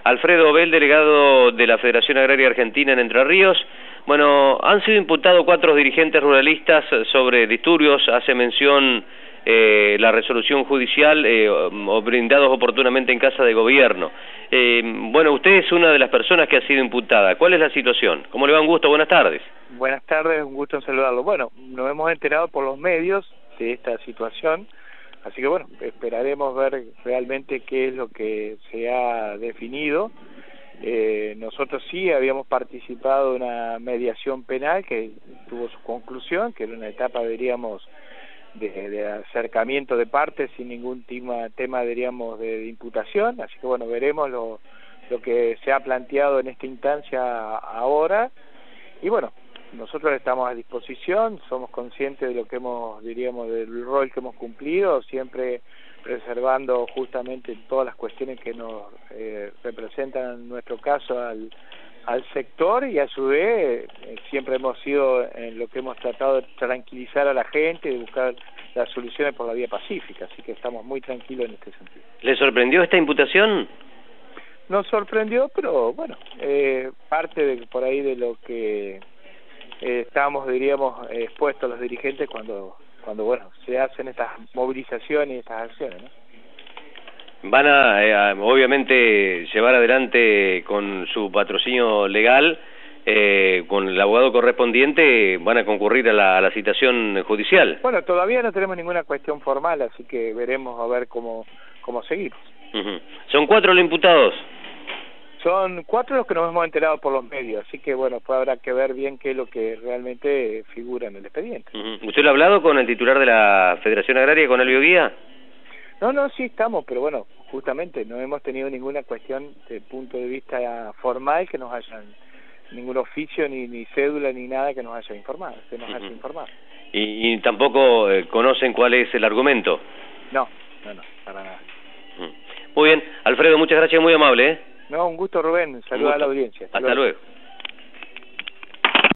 Alfredo Bel, delegado de la Federación Agraria Argentina en Entre Ríos. Bueno, han sido imputados 4 dirigentes ruralistas sobre disturbios, hace mención la resolución judicial o brindados oportunamente en casa de gobierno. Bueno, usted es una de las personas que ha sido imputada. ¿Cuál es la situación? ¿Cómo le va? Un gusto, buenas tardes. Buenas tardes, un gusto en saludarlo. Bueno, nos hemos enterado por los medios de esta situación, así que bueno, esperaremos ver realmente qué es lo que se ha definido. Nosotros sí habíamos participado en una mediación penal que tuvo su conclusión, que era una etapa, diríamos, de acercamiento de partes sin ningún tema diríamos, de imputación, así que bueno, veremos lo que se ha planteado en esta instancia ahora, y bueno, nosotros estamos a disposición, somos conscientes de lo que diríamos, del rol que hemos cumplido, siempre preservando justamente todas las cuestiones que nos representan en nuestro caso al sector, y a su vez siempre hemos sido en lo que hemos tratado de tranquilizar a la gente, de buscar las soluciones por la vía pacífica, así que estamos muy tranquilos en este sentido. ¿Le sorprendió esta imputación? Nos sorprendió, pero bueno, parte de por ahí de lo que estábamos, diríamos, expuestos los dirigentes cuando bueno, se hacen estas movilizaciones y estas acciones, ¿no? Van a obviamente llevar adelante con su patrocinio legal, con el abogado correspondiente, van a concurrir a la citación judicial. Bueno, todavía no tenemos ninguna cuestión formal, así que veremos a ver cómo seguimos. ¿Son 4 los imputados? Son 4 los que nos hemos enterado por los medios, así que bueno, pues habrá que ver bien qué es lo que realmente figura en el expediente. ¿Usted lo ha hablado con el titular de la Federación Agraria, con Elvio Guía? No, sí estamos, pero bueno, justamente no hemos tenido ninguna cuestión de punto de vista formal que nos hayan, ningún oficio, ni cédula, ni nada que nos haya informado, haya informado. ¿Y tampoco conocen cuál es el argumento? No, para nada. Muy bien, Alfredo, muchas gracias, muy amable, No, un gusto, Rubén, saluda a la audiencia. Hasta luego.